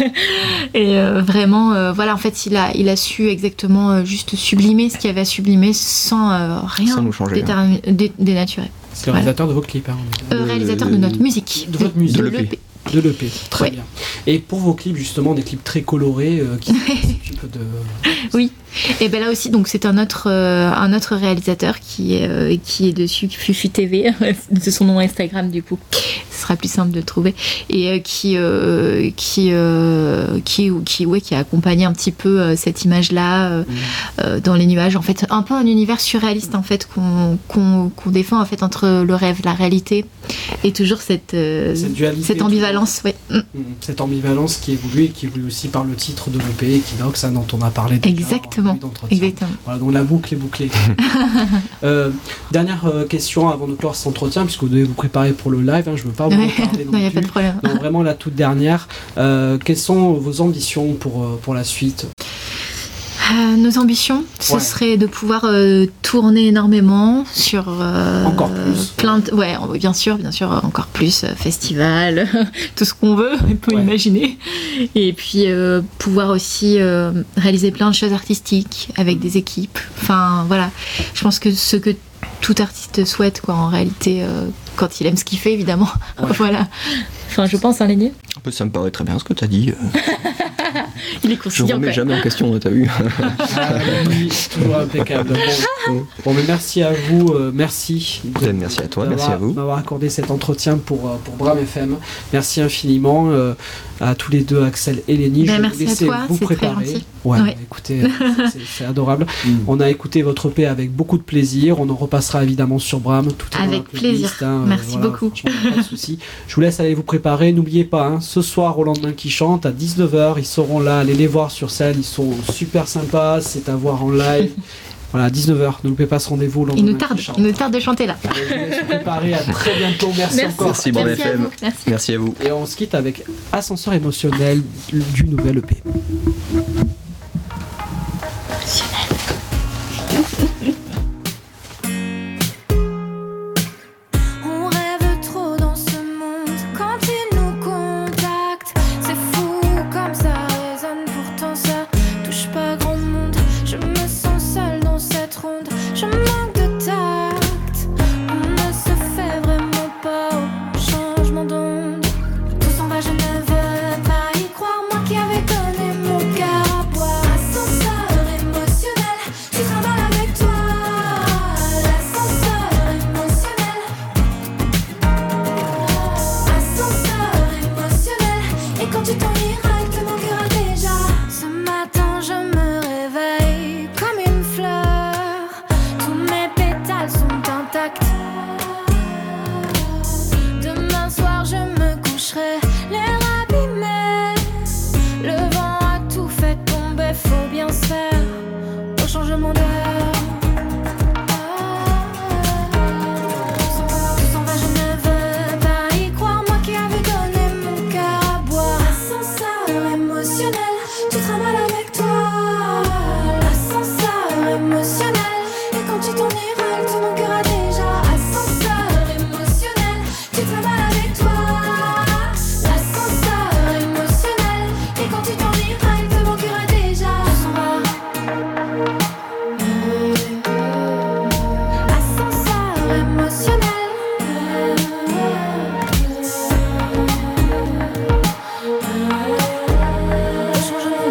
Et euh, vraiment, euh, voilà, en fait, il a, il a su exactement euh, juste sublimer ce qu'il y avait à sublimer sans euh, rien Sans nous changer, détermi- dé- dénaturer. C'est le réalisateur de vos clips. Hein, on est- Euh, De- réalisateur de notre musique. de votre musique. De De l'E P. l'E P. De l'E P, très Ouais. bien. Et pour vos clips, justement, des clips très colorés euh, qui s'occupent de. Oui. Et ben là aussi, donc c'est un autre, euh, un autre réalisateur qui est, euh, qui est dessus, Fufu T V, c'est son nom Instagram du coup. Ce sera plus simple de trouver. Et euh, qui, euh, qui, euh, qui, qui, ouais, qui a accompagné un petit peu euh, cette image-là euh, euh, dans les nuages. En fait, un peu un univers surréaliste en fait qu'on qu'on qu'on défend en fait entre le rêve, la réalité, et toujours cette, euh, Cette dualité, cette ambivalence. Ouais. Mm. Mm, cette ambivalence qui évolue et qui évolue aussi par le titre de l'E P Equinox, hein, dont on a parlé déjà. Exactement. en début d'entretien. Exactement. Voilà, donc la boucle est bouclée. Euh, dernière euh, question avant de clore cet entretien, puisque vous devez vous préparer pour le live, hein, je ne veux pas vous Ouais. retarder non Non, il n'y a pas plus. de problème. Donc vraiment la toute dernière, euh, quelles sont vos ambitions pour, euh, pour la suite? Euh, nos ambitions, ce Ouais. serait de pouvoir euh, tourner énormément sur euh, Encore plus. plein de, ouais, en- bien sûr, bien sûr, encore plus euh, festival, tout ce qu'on veut, on peut Ouais. imaginer, et puis euh, pouvoir aussi euh, réaliser plein de choses artistiques avec des équipes. Enfin voilà, je pense que ce que tout artiste souhaite, quoi, en réalité, euh, quand il aime ce qu'il fait, évidemment. Ouais. Voilà. Enfin, je pense, hein, Lenny. En plus, ça me paraît très bien ce que tu as dit. Il est Je conciliant. remets quoi. jamais en question, t'as vu. Ah, oui, toujours impeccable. Bon, bon, mais merci à vous, euh, merci. de- Merci à toi, d'avoir- merci à vous. D'avoir accordé cet entretien pour, euh, pour Bram F M. Merci infiniment euh, à tous les deux, Axel et Lenny. Ben, Je vais merci vous à laisser toi, vous c'est très préparer. gentil. Ouais, Ouais. écoutez, euh, c'est- c'est adorable. On a écouté votre E P avec beaucoup de plaisir. On en repassera évidemment sur Bram. Tout est dans Avec la playlist, plaisir. hein, Merci beaucoup. franchement, pas de souci. Je vous laisse aller vous préparer. N'oubliez pas, hein, ce soir au lendemain qui chante à dix-neuf heures, ils seront là. Allez les voir sur scène. Ils sont super sympas. C'est à voir en live. Voilà, à dix-neuf heures, ne loupez pas ce rendez-vous. Il nous tarde, il nous tarde de chanter là. Allez, je vais se préparer, à très bientôt, merci, Merci. encore. Merci, Brave Merci à F M. vous. Merci. Merci à vous. Et on se quitte avec Ascenseur émotionnel du nouvel E P. On rêve trop dans ce monde quand il nous contacte. C'est fou comme ça résonne, pourtant ça touche pas grand monde. Je me sens seule dans cette ronde, je manque de tact. On ne se fait vraiment pas au changement d'onde. Tout s'en va, je ne veux pas y croire, moi qui avais donné mon cœur à boire. Ascenseur émotionnel, tu travailles avec toi. L'ascenseur émotionnel. Ascenseur émotionnel. Et quand tu t'en iras, il te manquera déjà. Ce matin je me réveille comme une fleur. Tous mes pétales sont intacts. Demain soir je me coucherai l'air abîmé. Le vent a tout fait tomber, faut bien se faire au changement d'heure. Tout s'en va, je ne veux pas y croire, moi qui avais donné mon cœur à boire. Ascenseur émotionnel, tu travailles avec toi. L'ascenseur émotionnel, et quand tu t'en iras, il te manquera déjà. Ascenseur émotionnel, tu travailles avec toi. L'ascenseur émotionnel, et quand tu t'en iras, il te manquera déjà. Tout s'en va. Ascenseur émotionnel. Changement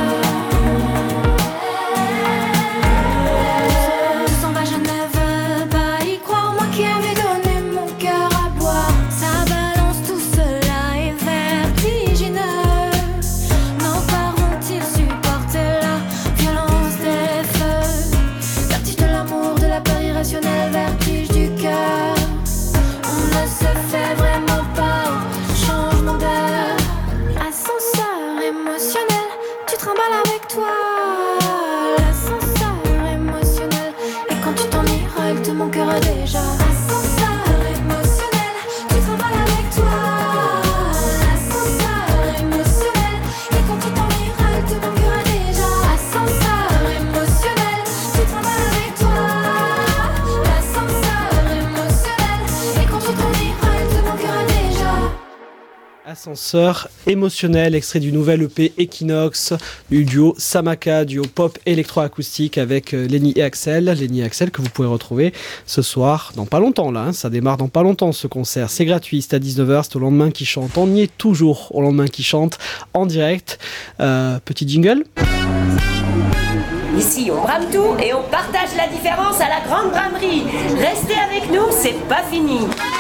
d'heure. Tout s'en va, je ne veux pas y croire, moi qui avais donné mon cœur à boire. Ça balance, tout cela est vertigineux. Nos parents ont-ils supporté la violence des feux? Vertige de l'amour, de la peur irrationnelle, vertige du cœur. On ne se fait vraiment pas au changement d'heure. Ascenseur émotionnel, tu trimbales avec toi. L'ascenseur émotionnel, et quand tu t'en iras, il te manquera déjà. Ascenseur émotionnel, tu trimbales avec toi. L'ascenseur émotionnel, et quand tu t'en iras, il te manquera déjà. Ascenseur émotionnel, tu trimbales avec toi. L'ascenseur émotionnel, et quand tu t'en iras, il te manquera déjà. Ascenseur émotionnel, extrait du nouvel E P Equinox du duo Samaka, duo pop électroacoustique avec euh, Lenny et Axel. Lenny et Axel que vous pouvez retrouver ce soir, dans pas longtemps là, hein, ça démarre dans pas longtemps ce concert. C'est gratuit, c'est à dix-neuf heures, c'est au lendemain qui chante. On y est toujours au lendemain qui chante en direct. Euh, petit jingle. Ici, on brame tout et on partage la différence à la grande bramerie. Restez avec nous, c'est pas fini.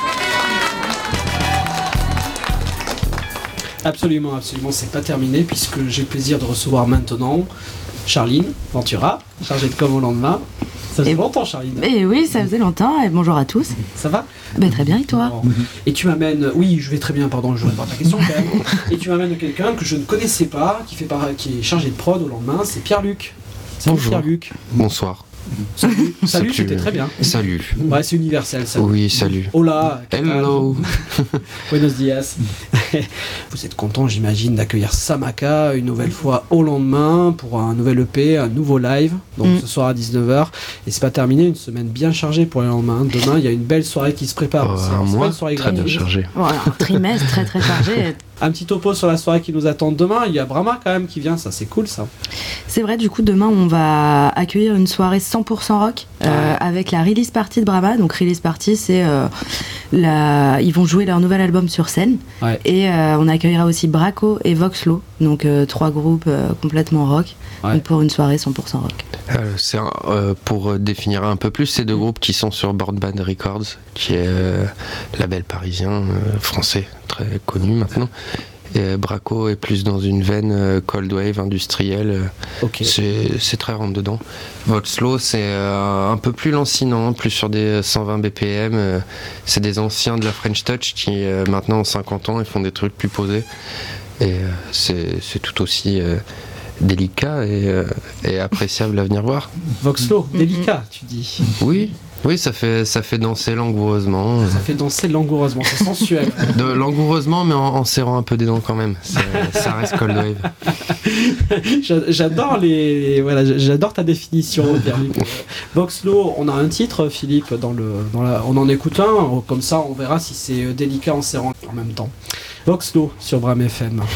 Absolument, absolument, c'est pas terminé puisque j'ai le plaisir de recevoir maintenant Charline Ventura, chargée de com au lendemain. Ça faisait Et- longtemps, Charline. Et oui, ça faisait longtemps, et bonjour à tous. Ça va? Ben, très bien, et toi? Bon. Et tu m'amènes, oui, je vais très bien, pardon, je réponds à ta question quand même. Et tu m'amènes quelqu'un que je ne connaissais pas, qui fait par... qui est chargé de prod au lendemain, c'est Pierre-Luc. Salut Bonjour. Pierre-Luc. Bonsoir. Salut, salut, C'est plus- c'était très bien. Salut. Ouais, c'est universel, ça. Oui, salut. Hola. Hello. Buenos dias. Vous êtes content, j'imagine, d'accueillir Samaka une nouvelle fois au lendemain pour un nouvel E P, un nouveau live. Donc Mm. ce soir à dix-neuf heures. Et c'est pas terminé, une semaine bien chargée pour les lendemains. Demain, il y a une belle soirée qui se prépare. Euh, C'est- un c'est pas mois une soirée très bien gratuite. chargé. Voilà, un trimestre très très chargé. Un petit topo sur la soirée qui nous attend demain. Il y a Brahma quand même qui vient, ça c'est cool ça. C'est vrai, du coup, demain, on va accueillir une soirée cent pour cent rock euh, avec la release party de Brahma. Donc, release party, c'est euh, la... ils vont jouer leur nouvel album sur scène. Ouais. Et euh, on accueillera aussi Braco et Voxlo, donc euh, trois groupes euh, complètement rock, Ouais. donc pour une soirée cent pour cent rock. Euh, c'est un- euh, pour euh, définir un peu plus, c'est deux groupes qui sont sur Board Band Records, qui est euh, label parisien, euh, français, très connu maintenant. Et euh, Braco est plus dans une veine euh, cold wave industrielle. euh, Ok. C'est, c'est très rentre dedans. Voxlo, c'est euh, un peu plus lancinant, plus sur des cent vingt B P M. euh, c'est des anciens de la French Touch qui euh, maintenant ont cinquante ans et font des trucs plus posés. Et euh, c'est, c'est tout aussi euh, délicat et, euh, et appréciable à venir voir. Voxlo, délicat, tu dis. Oui, oui, ça fait, ça fait danser langoureusement. Ça fait danser langoureusement, c'est sensuel. De, langoureusement, mais en, en serrant un peu des dents quand même. C'est, ça reste cold wave. J'adore les, voilà, j'adore ta définition, Pierre-Luc. Voxlo, on a un titre, Philippe, dans le, dans la, on en écoute un, comme ça on verra si c'est délicat en serrant en même temps. Voxlo sur Bram F M.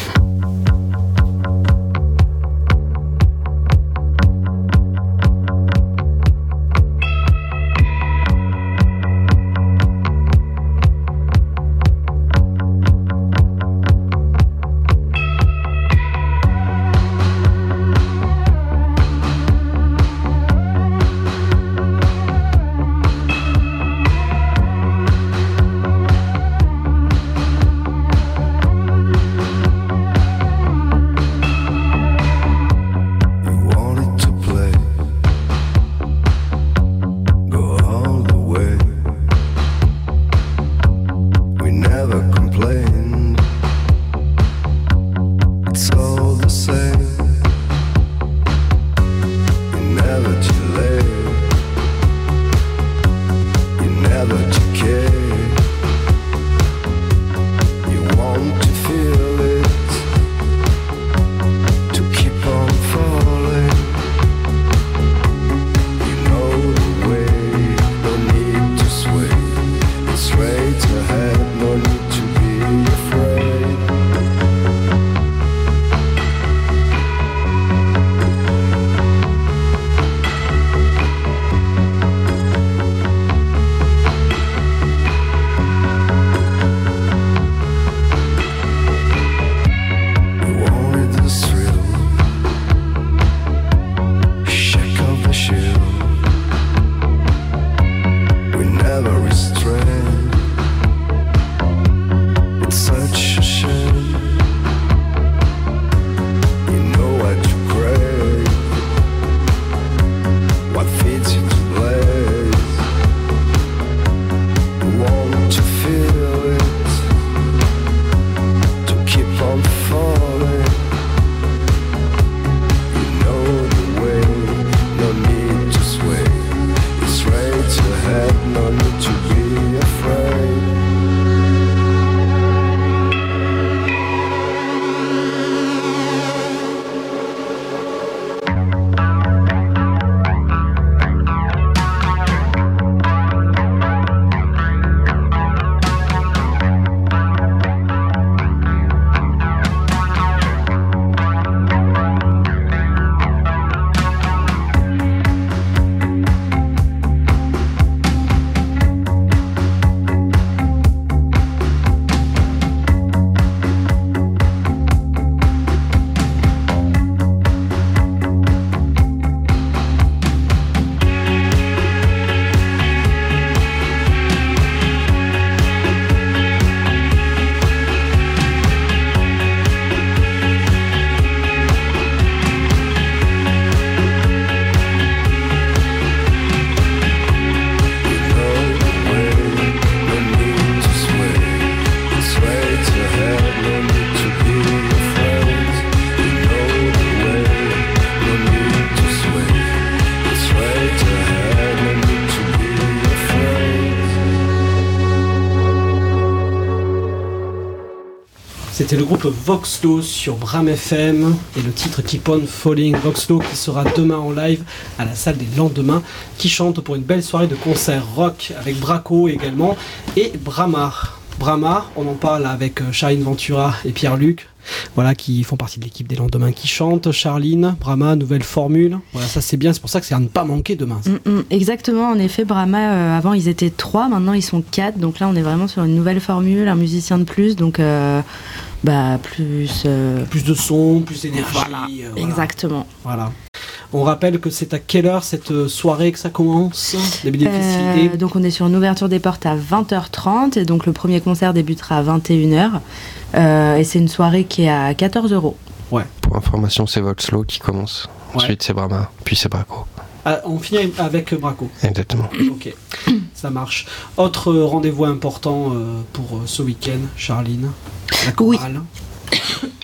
C'était le groupe Voxlo sur Bram F M et le titre Keep On Falling. Voxlo qui sera demain en live à la salle des Lendemains, qui chante pour une belle soirée de concert rock avec Braco également et Bramar. Bramar, on en parle avec Charline Ventura et Pierre-Luc, voilà, qui font partie de l'équipe des Lendemains qui chantent. Charline, Brahma, nouvelle formule. Voilà, ça c'est bien, c'est pour ça que c'est à ne pas manquer demain. Mm, mm, exactement, en effet, Brahma, euh, avant ils étaient trois, maintenant ils sont quatre, donc là on est vraiment sur une nouvelle formule, un musicien de plus, donc euh, bah plus... Euh... Plus de son, plus d'énergie. Voilà, euh, voilà. Exactement. Voilà. On rappelle que c'est à quelle heure cette soirée que ça commence, début des festivités? euh, Donc on est sur une ouverture des portes à vingt heures trente et donc le premier concert débutera à vingt et une heures euh, et c'est une soirée qui est à quatorze euros. Ouais. Pour information, c'est Voxlo qui commence. Ouais. Ensuite c'est Brahma, puis c'est Braco. Ah, on finit avec Braco. Exactement. Ok, ça marche. Autre rendez-vous important euh, pour ce week-end, Charline, la chorale. Oui.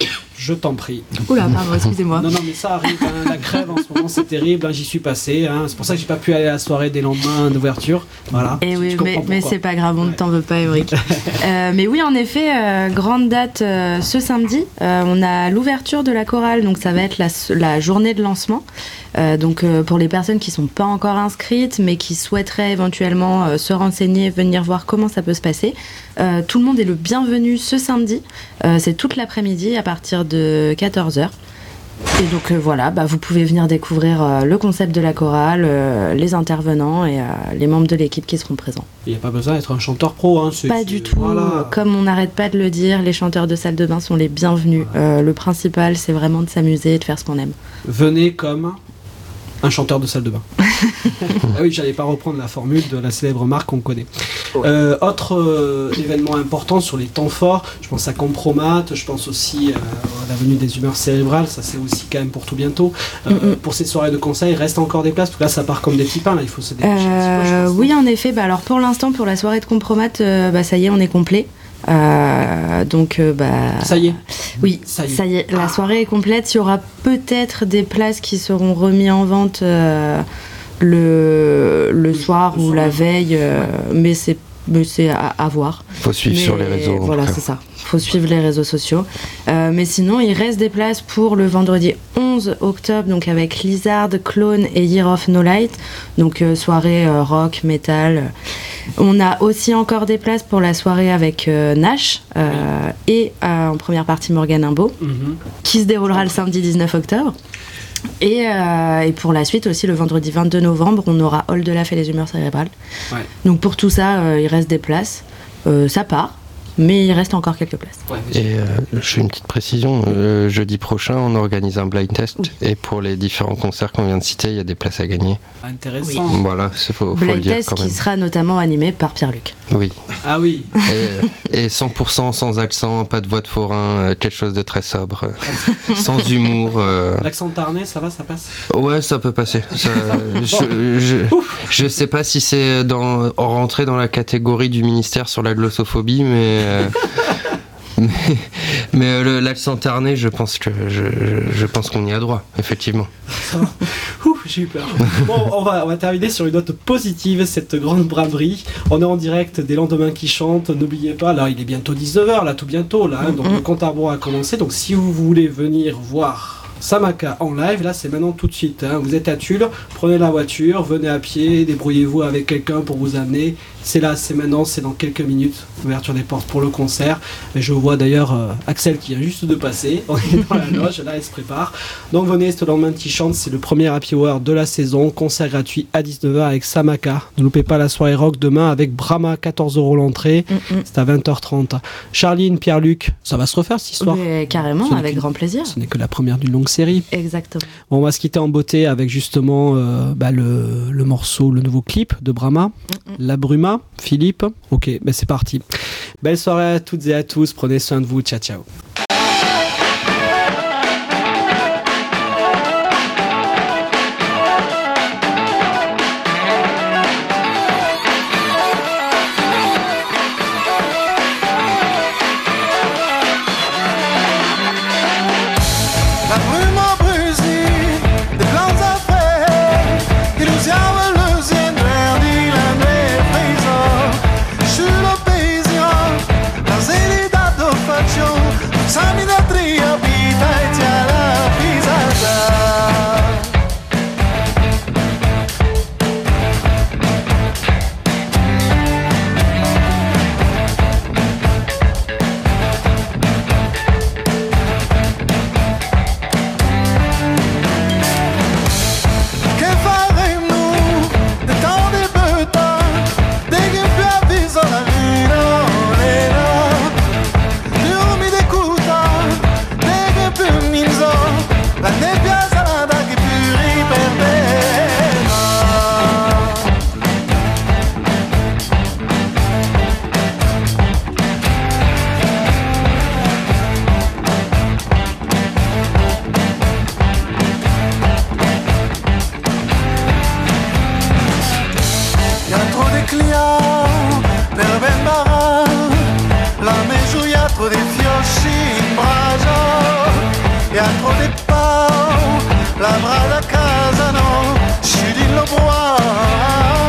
je t'en prie. Oula, pardon, excusez-moi. Non, non, mais ça arrive, hein, la grève en ce moment, c'est terrible, hein, j'y suis passé, hein, c'est pour ça que j'ai pas pu aller à la soirée des lendemains d'ouverture. Voilà. Et oui, mais, mais c'est pas grave, on ne t'en veut pas, Émeric. euh, mais oui, en effet, euh, grande date euh, ce samedi. Euh, on a l'ouverture de la chorale, donc ça va être la, la journée de lancement. Euh, donc euh, pour les personnes qui sont pas encore inscrites, mais qui souhaiteraient éventuellement euh, se renseigner, venir voir comment ça peut se passer, euh, tout le monde est le bienvenu ce samedi. Euh, c'est toute l'après-midi à partir de quatorze heures. Et donc euh, voilà, bah, vous pouvez venir découvrir euh, le concept de la chorale, euh, les intervenants et euh, les membres de l'équipe qui seront présents. Il n'y a pas besoin d'être un chanteur pro. Hein, pas du tout. Voilà. Comme on n'arrête pas de le dire, les chanteurs de salle de bain sont les bienvenus. Euh, le principal, c'est vraiment de s'amuser et de faire ce qu'on aime. Venez comme un chanteur de salle de bain. Ah oui, j'allais pas reprendre la formule de la célèbre marque qu'on connaît. Ouais. Euh, autre euh, événement important sur les temps forts, je pense à Compromat, je pense aussi euh, à la venue des humeurs cérébrales, ça c'est aussi quand même pour tout bientôt. Euh, mm-hmm. Pour ces soirées de conseil, il reste encore des places, parce que là ça part comme des petits pains, là il faut se dépêcher. Euh, oui, en effet, bah, alors pour l'instant, pour la soirée de Compromat, euh, bah, ça y est, on est complet. Euh, donc euh, bah ça y est. Oui, ça y est. Ça y est. La soirée est complète. Il y aura peut-être des places qui seront remises en vente euh, le le soir le ou soir. La veille, euh, ouais. mais c'est mais c'est à, à voir. Faut suivre mais, sur les réseaux. Voilà, c'est ça. Faut suivre les réseaux sociaux. Euh, mais sinon, il reste des places pour le vendredi onze octobre, donc avec Lizard, Clone et Year of No Light. Donc euh, soirée euh, rock, metal. On a aussi encore des places pour la soirée avec euh, Nash euh, oui. et euh, en première partie Morgan Imbo, mm-hmm. qui se déroulera le samedi dix-neuf octobre. Et, euh, et pour la suite aussi, le vendredi vingt-deux novembre, on aura Hall de Laf et les humeurs cérébrales. Ouais. Donc pour tout ça, euh, il reste des places. Euh, ça part. Mais il reste encore quelques places. Ouais, et euh, je fais une petite précision. Euh, jeudi prochain, on organise un blind test. Oui. Et pour les différents concerts qu'on vient de citer, il y a des places à gagner. Intéressant. Oui. Voilà, il faut, faut le dire test quand même. Qui sera notamment animé par Pierre-Luc. Oui. Ah oui. Et, et cent pour cent sans accent, pas de voix de forain, quelque chose de très sobre, sans humour. Euh... L'accent tarnais, ça va, ça passe ? Ouais, ça peut passer. Ça, je, je, je sais pas si c'est dans, rentré dans la catégorie du ministère sur la glossophobie, mais... Euh, mais, mais euh, le, l'accent tarné, je pense que je, je, je pense qu'on y a droit, effectivement. Ouh, j'ai eu peur. Bon, on va, on va terminer sur une note positive, cette grande braverie. On est en direct des lendemains qui chantent. N'oubliez pas, là, il est bientôt dix-neuf heures, là, tout bientôt, là. Hein, donc le compte à rebours a commencé. Donc si vous voulez venir voir Samaka en live, là c'est maintenant tout de suite, hein. Vous êtes à Tulle, prenez la voiture, venez à pied, débrouillez-vous avec quelqu'un pour vous amener. C'est là, c'est maintenant, c'est dans quelques minutes, ouverture des portes pour le concert. Et je vois d'ailleurs euh, Axel qui vient juste de passer, on est dans la loge, là elle se prépare. Donc venez, c'est le lendemain qui chante, c'est le premier happy hour de la saison, concert gratuit à dix-neuf heures avec Samaka. Ne loupez pas la soirée rock demain avec Brahma, quatorze euros l'entrée, mm-hmm. c'est à vingt heures trente. Charline, Pierre-Luc, ça va se refaire cette histoire ? Mais carrément, avec grand plaisir. Ce n'est que la première d'une longue série. Exactement. Bon, on va se quitter en beauté avec justement euh, bah, le, le morceau, le nouveau clip de Brahma, mm-hmm. La Bruma. Philippe, ok, ben c'est parti. Belle soirée à toutes et à tous, prenez soin de vous, ciao ciao. They lavorare a casa no, scidi lo può.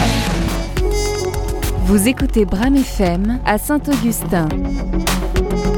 Vous écoutez Bram F M à Saint-Augustin.